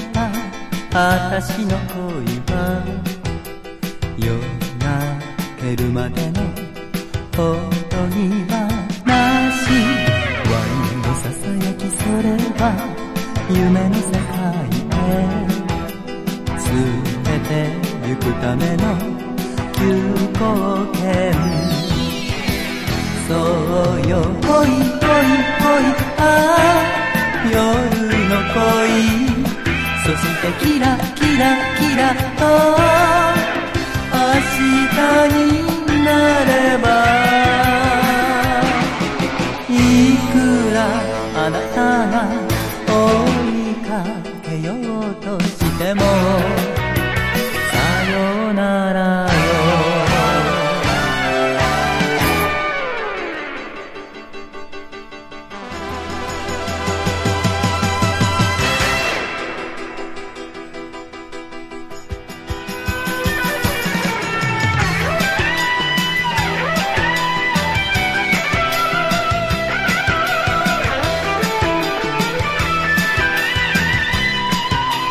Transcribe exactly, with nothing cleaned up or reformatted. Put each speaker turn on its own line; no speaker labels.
た私の恋は夜泣けるまでのほどにはなし、ワインのささやき、それは夢の世界へ連れて行くための急行券。そうよ恋恋恋、ああ夜の恋、そしてキラキラキラと明日になれば、いくらあなたが追いかけようとしても